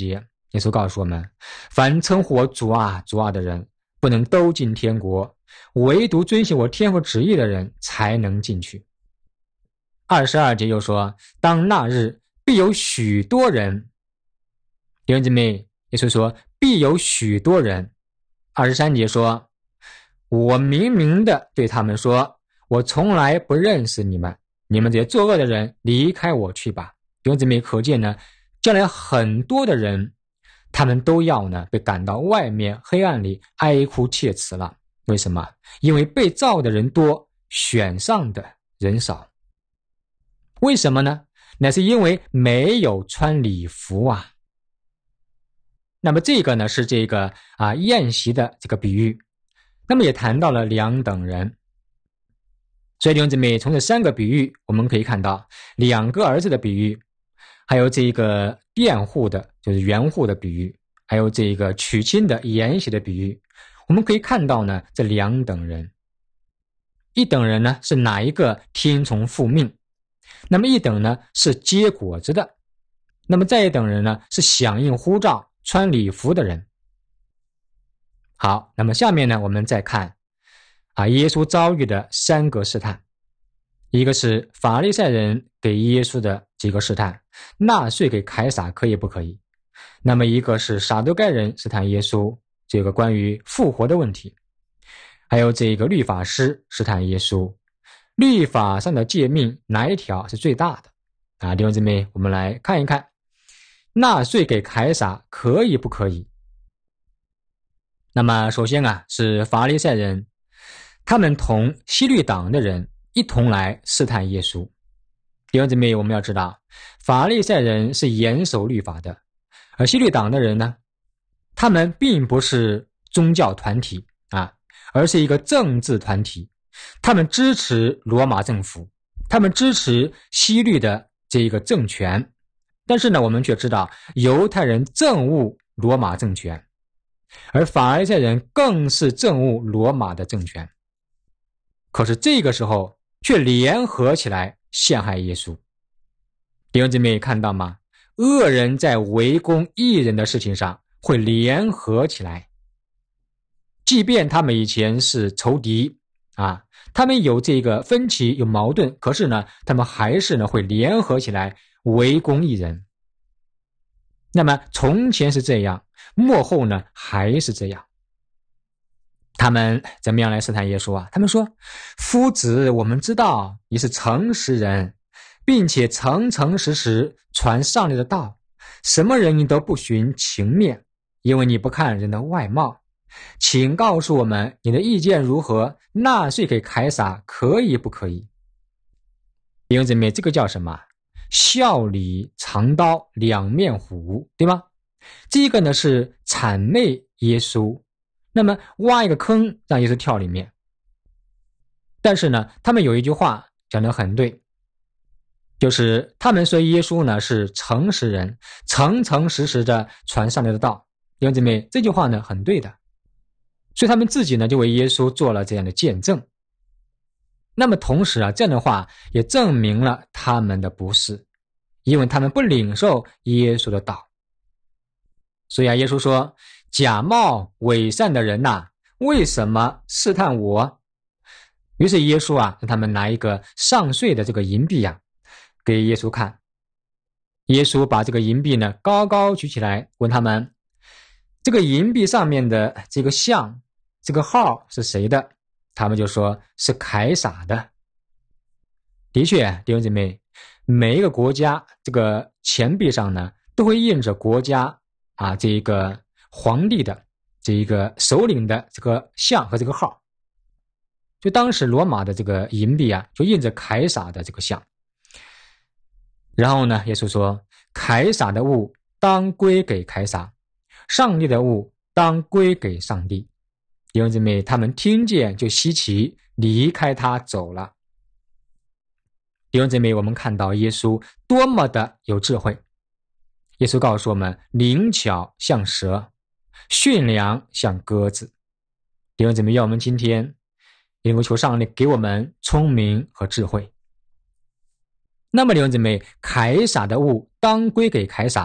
耶稣告诉我们，凡称呼我主啊主啊的人，不能都进天国，唯独遵行我天父旨意的人才能进去。22节又说，当那日必有许多人，弟兄姊妹，耶稣说必有许多人。23节说，我明明的对他们说，我从来不认识你们，你们这些作恶的人，离开我去吧。弟兄姊妹，可见呢，将来很多的人，他们都要呢被赶到外面黑暗里哀哭切齿了。为什么？因为被造的人多，选上的人少。为什么呢？乃是因为没有穿礼服啊。那么这个呢是这个宴席的这个比喻，那么也谈到了两等人。所以弟兄姊妹，从这3个比喻我们可以看到2个儿子的比喻，还有这个佃户的就是园户的比喻，还有这个娶亲的筵席的比喻。我们可以看到呢这2等人，一等人呢是哪一个听从父命，那么一等呢是结果子的，那么再一等人呢是响应呼召穿礼服的人。好，那么下面呢我们再看耶稣遭遇的3个试探。一个是法利赛人给耶稣的几个试探，纳税给凯撒可以不可以？那么一个是撒都该人试探耶稣这个关于复活的问题，还有这个律法师试探耶稣，律法上的诫命哪一条是最大的弟兄姊妹，我们来看一看纳税给凯撒可以不可以。那么首先是法利赛人，他们同希律党的人一同来试探耶稣。弟兄姊妹，我们要知道法利赛人是严守律法的，而希律党的人呢，他们并不是宗教团体而是一个政治团体，他们支持罗马政府，他们支持希律的这个政权，但是呢我们却知道犹太人憎恶罗马政权，而法利赛人更是憎恶罗马的政权。可是这个时候却联合起来陷害耶稣。弟兄姊妹看到吗？恶人在围攻义人的事情上会联合起来，即便他们以前是仇敌他们有这个分歧有矛盾，可是呢他们还是呢会联合起来围攻义人。那么从前是这样，末后呢还是这样。他们怎么样来试探耶稣他们说，夫子，我们知道你是诚实人，并且诚诚实实传上帝的道，什么人你都不寻情面，因为你不看人的外貌。请告诉我们你的意见如何，纳税给凯撒可以不可以？弟兄姊妹，这个叫什么？笑里藏刀，两面虎，对吗？这个呢是谄媚耶稣，那么挖一个坑让耶稣跳里面。但是呢他们有一句话讲得很对，就是他们说耶稣呢是诚实人，诚诚实实的传上帝的道。弟兄姊妹，这句话呢很对的，所以他们自己呢就为耶稣做了这样的见证。那么同时这样的话也证明了他们的不是，因为他们不领受耶稣的道。所以耶稣说，假冒伪善的人为什么试探我？于是耶稣让他们拿一个上税的这个银币给耶稣看。耶稣把这个银币呢高高举起来，问他们，这个银币上面的这个像这个号是谁的？他们就说是凯撒的。的确，弟兄姐妹，每一个国家这个钱币上呢都会印着国家这个皇帝的这一个首领的这个像和这个号。就当时罗马的这个银币就印着凯撒的这个像。然后呢耶稣说，凯撒的物当归给凯撒，上帝的物当归给上帝。弟兄姊妹，他们听见就稀奇，离开他走了。弟兄姊妹，我们看到耶稣多么的有智慧。耶稣告诉我们，灵巧像蛇，驯良像鸽子。弟兄姊妹，要我们今天也能够求上帝给我们聪明和智慧。那么弟兄姊妹，凯撒的物当归给凯撒，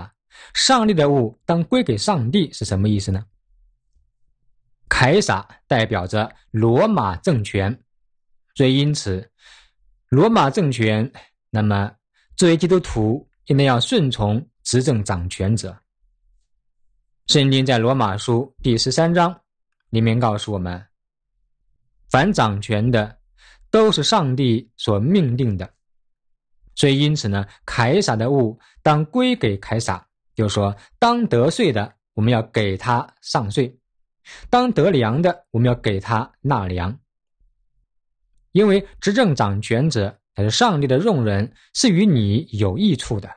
上帝的物当归给上帝是什么意思呢？凯撒代表着罗马政权，所以因此罗马政权，那么作为基督徒应当要顺从执政掌权者。圣经在罗马书第13章里面告诉我们，凡掌权的都是上帝所命定的，所以因此呢，凯撒的物当归给凯撒，就是说当得税的我们要给他上税，当得粮的我们要给他纳粮。因为执政掌权者才是上帝的用人，是与你有益处的。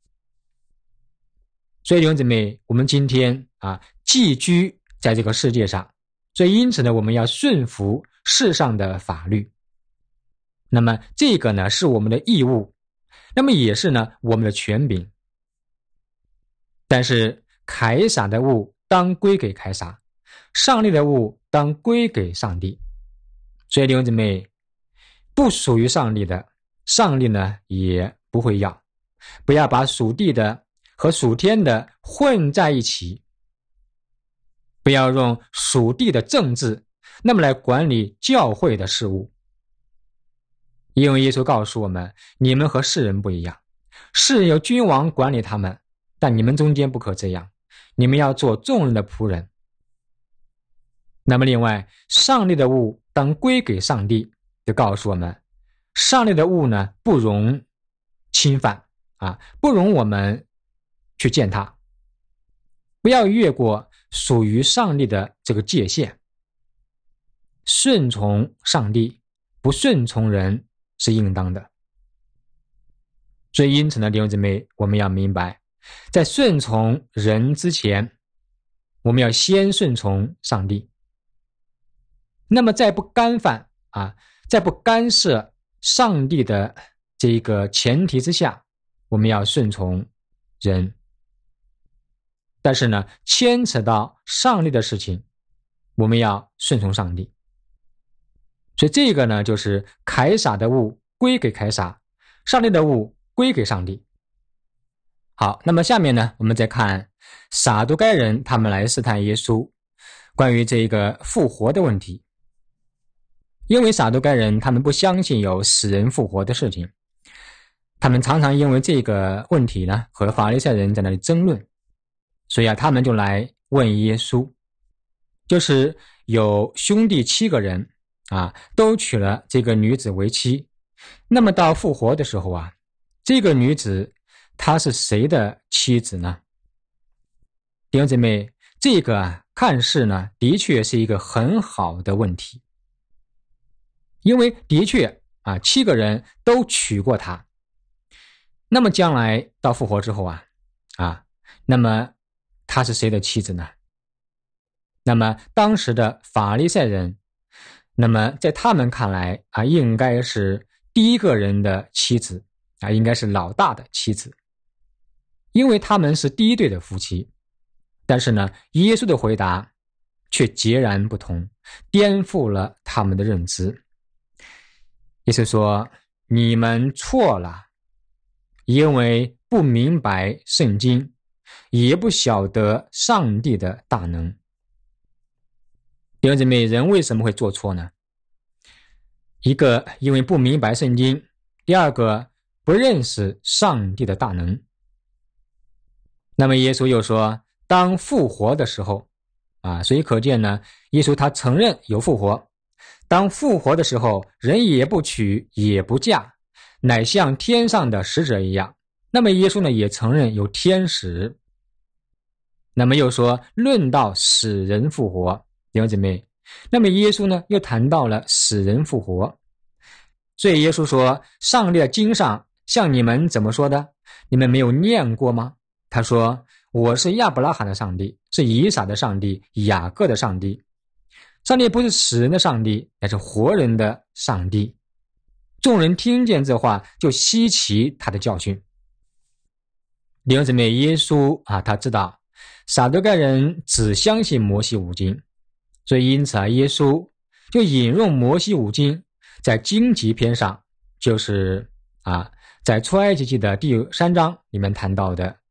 所以弟兄姊妹，我们今天寄居在这个世界上，所以因此呢，我们要顺服世上的法律。那么这个呢是我们的义务，那么也是呢我们的权柄。但是凯撒的物当归给凯撒，上帝的物当归给上帝。所以弟兄姊妹，不属于上帝的，上帝呢也不会要。不要把属地的和属天的混在一起，不要用属地的政治那么来管理教会的事务。因为耶稣告诉我们，你们和世人不一样，世人有君王管理他们，但你们中间不可这样，你们要做众人的仆人。那么另外，上帝的物当归给上帝，就告诉我们，上帝的物呢不容侵犯不容我们去践踏，不要越过属于上帝的这个界限。顺从上帝，不顺从人是应当的。所以因此呢，弟兄姊妹，我们要明白，在顺从人之前，我们要先顺从上帝。那么在不干犯在不干涉上帝的这个前提之下，我们要顺从人。但是呢，牵扯到上帝的事情，我们要顺从上帝。所以这个呢，就是凯撒的物归给凯撒，上帝的物归给上帝。好，那么下面呢，我们再看撒都该人他们来试探耶稣关于这个复活的问题。因为撒都该人他们不相信有死人复活的事情，他们常常因为这个问题呢和法利赛人在那里争论，所以他们就来问耶稣，就是有兄弟7个人都娶了这个女子为妻，那么到复活的时候这个女子她是谁的妻子呢？弟兄姊妹，这个看似呢的确是一个很好的问题，因为的确7个人都娶过她，那么将来到复活之后那么她是谁的妻子呢？那么当时的法利赛人，那么在他们看来应该是第一个人的妻子应该是老大的妻子，因为他们是第一对的夫妻。但是呢，耶稣的回答却截然不同，颠覆了他们的认知。耶稣说，你们错了，因为不明白圣经，也不晓得上帝的大能。弟兄姊妹，人为什么会做错呢？一个因为不明白圣经，第二个不认识上帝的大能。那么耶稣又说，当复活的时候所以可见呢，耶稣他承认有复活。当复活的时候，人也不娶也不嫁，乃像天上的使者一样。那么耶稣呢也承认有天使。那么又说，论到死人复活，弟兄姊妹，那么耶稣呢又谈到了死人复活。所以耶稣说，上帝的经上像你们怎么说的？你们没有念过吗？他说，我是亚伯拉罕的上帝，是以撒的上帝，雅各的上帝。上帝不是死人的上帝，乃是活人的上帝。众人听见这话，就稀奇他的教训。弟兄姊妹，耶稣他知道撒都该人只相信摩西五经，所以因此耶稣就引用摩西五经，在荆棘篇上，就是在出埃及记的第3章里面谈到的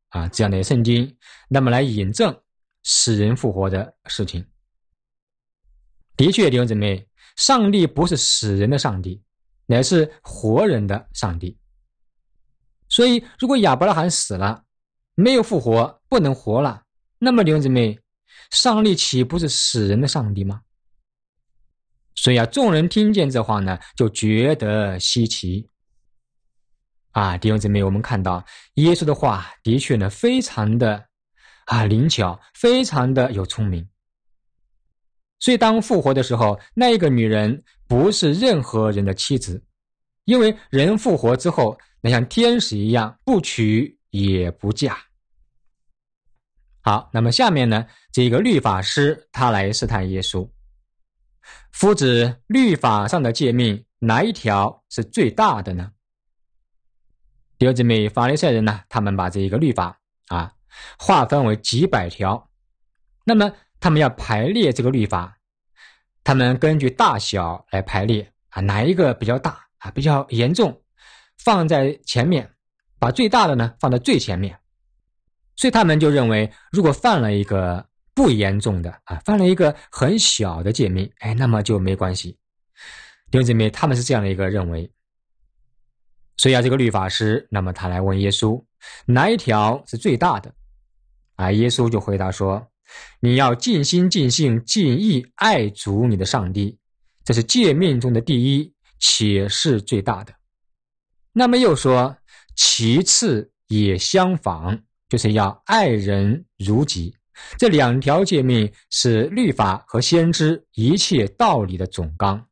这样的圣经，那么来引证死人复活的事情。的确，弟兄姊妹，上帝不是死人的上帝，乃是活人的上帝。所以如果亚伯拉罕死了，没有复活，不能活了，那么弟兄姊妹，上帝岂不是死人的上帝吗？所以众人听见这话呢，就觉得稀奇。弟兄姊妹，我们看到耶稣的话的确呢非常的灵巧，非常的有聪明。所以当复活的时候，那一个女人不是任何人的妻子，因为人复活之后那像天使一样，不娶也不嫁。好，那么下面呢，这个律法师他来试探耶稣，夫子，律法上的诫命哪一条是最大的呢？弟兄姊妹，法利赛人呢，他们把这个律法划分为几百条，那么他们要排列这个律法，他们根据大小来排列哪一个比较大比较严重，放在前面，把最大的呢放在最前面。所以他们就认为，如果犯了一个不严重的犯了一个很小的诫命，那么就没关系。弟兄姊妹，他们是这样的一个认为。所以这个律法师，那么他来问耶稣，哪一条是最大的？耶稣就回答说，你要尽心尽性尽意爱主你的上帝，这是诫命中的第一，且是最大的。那么又说，其次也相仿，就是要爱人如己。这两条诫命是律法和先知一切道理的总纲。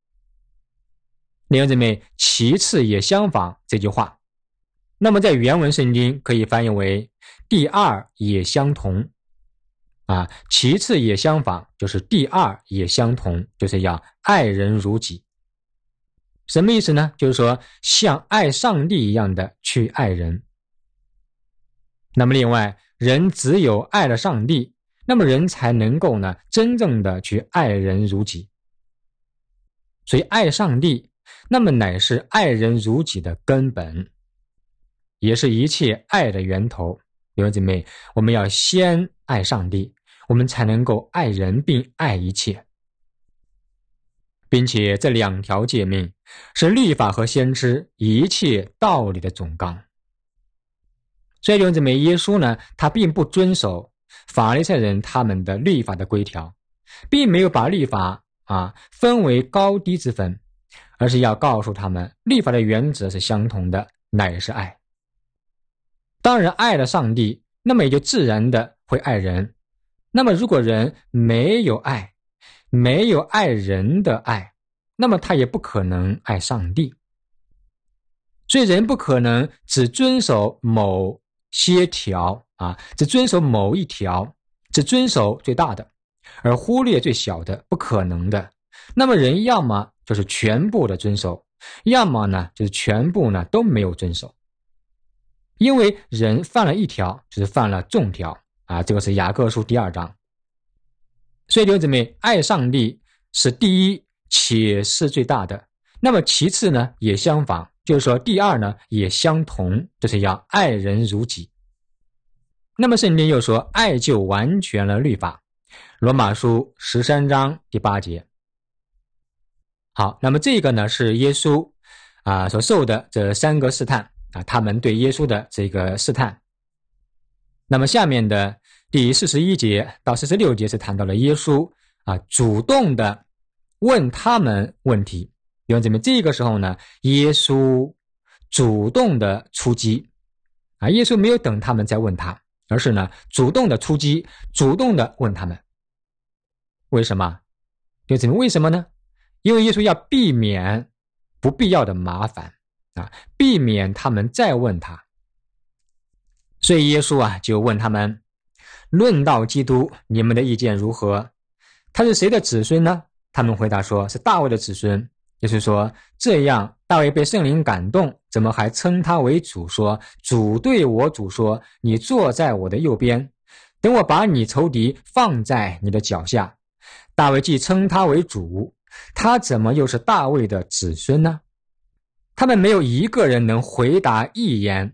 弟兄姊妹，其次也相仿这句话，那么在原文圣经可以翻译为第二也相同其次也相仿就是第二也相同，就是要爱人如己。什么意思呢？就是说像爱上帝一样的去爱人。那么另外，人只有爱了上帝，那么人才能够呢真正的去爱人如己。所以爱上帝，那么乃是爱人如己的根本，也是一切爱的源头。弟兄姊妹，我们要先爱上帝，我们才能够爱人并爱一切。并且这两条诫命是律法和先知一切道理的总纲。所以弟兄姊妹，耶稣呢，他并不遵守法利赛人他们的律法的规条，并没有把律法分为高低之分，而是要告诉他们，律法的原则是相同的，乃是爱。当然爱了上帝，那么也就自然的会爱人。那么如果人没有爱，没有爱人的爱，那么他也不可能爱上帝。所以人不可能只遵守某些条只遵守某一条，只遵守最大的，而忽略最小的，不可能的。那么人要么就是全部的遵守，要么呢就是全部呢都没有遵守。因为人犯了一条，就是犯了众条这个是雅各书第2章。所以弟兄姊妹，爱上帝是第一，且是最大的。那么其次呢也相仿，就是说第二呢也相同，就是要爱人如己。那么圣经又说，爱就完全了律法，罗马书13章第8节。好，那么这个呢是耶稣所受的这3个试探他们对耶稣的这个试探。那么下面的第41节到46节是谈到了耶稣主动的问他们问题。弟兄姊妹，这个时候呢，耶稣主动的出击耶稣没有等他们再问他，而是呢主动的出击，主动的问他们。为什么？弟兄姊妹，为什么呢？因为耶稣要避免不必要的麻烦避免他们再问他。所以耶稣就问他们，论到基督，你们的意见如何？他是谁的子孙呢？他们回答说，是大卫的子孙。耶稣说，这样大卫被圣灵感动，怎么还称他为主，说主对我主说，你坐在我的右边，等我把你仇敌放在你的脚下。大卫既称他为主，他怎么又是大卫的子孙呢？他们没有一个人能回答一言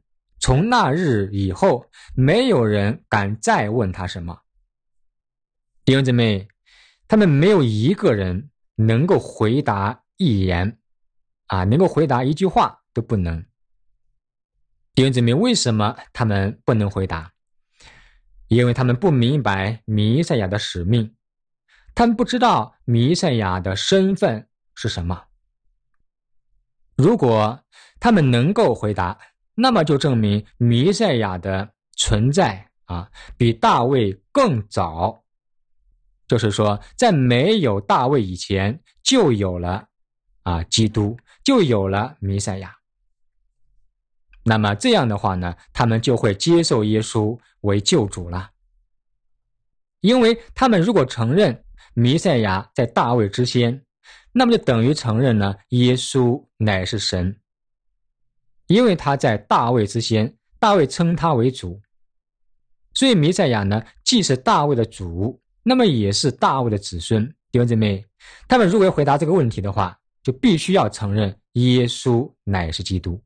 从那日以后，没有人敢再问他什么。弟兄姊妹，他们没有一个人能够回答一言能够回答一句话都不能。弟兄姊妹，为什么他们不能回答？因为他们不明白弥赛亚的使命，他们不知道弥赛亚的身份是什么。如果他们能够回答，那么就证明弥赛亚的存在比大卫更早，就是说在没有大卫以前就有了基督，就有了弥赛亚。那么这样的话呢，他们就会接受耶稣为救主了。因为他们如果承认弥赛亚在大卫之先，那么就等于承认呢耶稣乃是神。因为他在大卫之先，大卫称他为主，所以弥赛亚呢既是大卫的主，那么也是大卫的子孙。弟兄姊妹，他们如果要回答这个问题的话，就必须要承认耶稣乃是基督。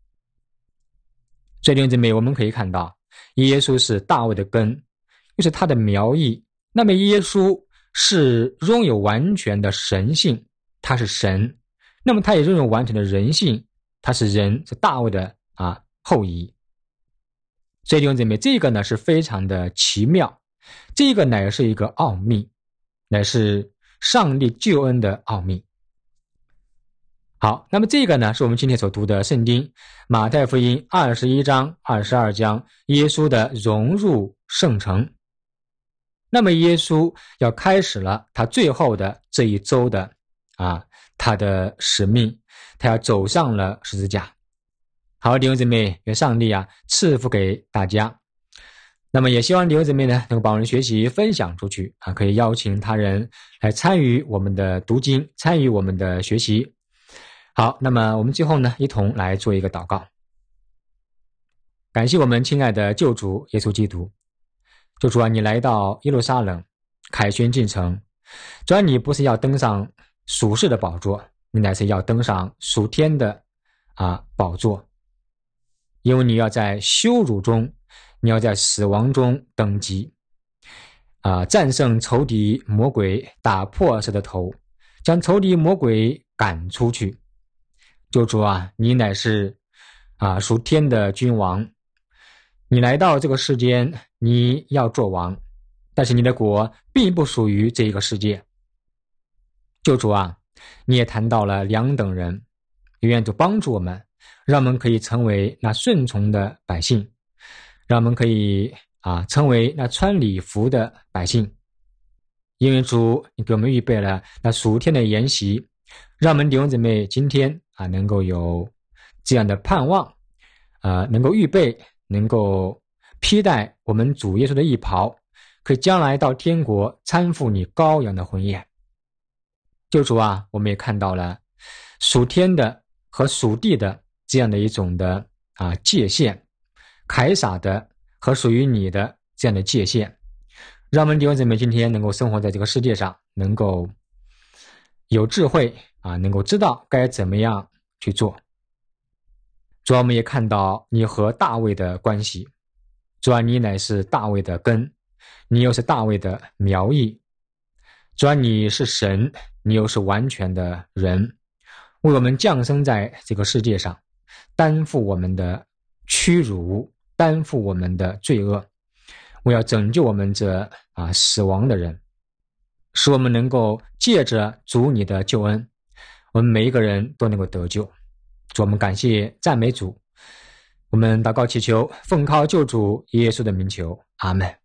所以弟兄姊妹，我们可以看到耶稣是大卫的根，又是他的苗裔。那么耶稣是拥有完全的神性，他是神，那么他也拥有完全的人性，他是人，是大卫的后裔。所以弟兄姊妹，这个呢是非常的奇妙，这个乃是一个奥秘，乃是上帝救恩的奥秘。好，那么这个呢是我们今天所读的圣经马太福音21章22讲耶稣的融入圣城。那么耶稣要开始了他最后的这一周的他的使命，他要走上了十字架。好，弟兄姊妹，愿上帝赐福给大家。那么也希望弟兄姊妹呢能够把我们的学习分享出去可以邀请他人来参与我们的读经，参与我们的学习。好，那么我们最后呢一同来做一个祷告。感谢我们亲爱的救主耶稣基督。救主你来到耶路撒冷，凯旋进城，主你不是要登上属世的宝座，你乃是要登上属天的宝座。因为你要在羞辱中，你要在死亡中登基战胜仇敌魔鬼，打破蛇的头，将仇敌魔鬼赶出去。救主你乃是属天的君王，你来到这个世间，你要做王，但是你的国并不属于这个世界。救主你也谈到了两等人，愿主帮助我们，让我们可以成为那顺从的百姓，让我们可以成为那穿礼服的百姓。因为主你给我们预备了那属天的筵席，让我们弟兄姊妹今天能够有这样的盼望能够预备，能够披戴我们主耶稣的义袍，可以将来到天国参赴你羔羊的婚宴。救主我们也看到了属天的和属地的这样的一种的界限，凯撒的和属于你的这样的界限，让我们弟兄姊妹今天能够生活在这个世界上，能够有智慧能够知道该怎么样去做。主我们也看到你和大卫的关系，主你乃是大卫的根，你又是大卫的苗裔。主你是神，你又是完全的人，为我们降生在这个世界上，担负我们的屈辱，担负我们的罪恶，为要拯救我们这死亡的人，使我们能够借着主你的救恩，我们每一个人都能够得救。主我们感谢赞美主，我们祷告祈求奉靠救主耶稣的名求，阿们。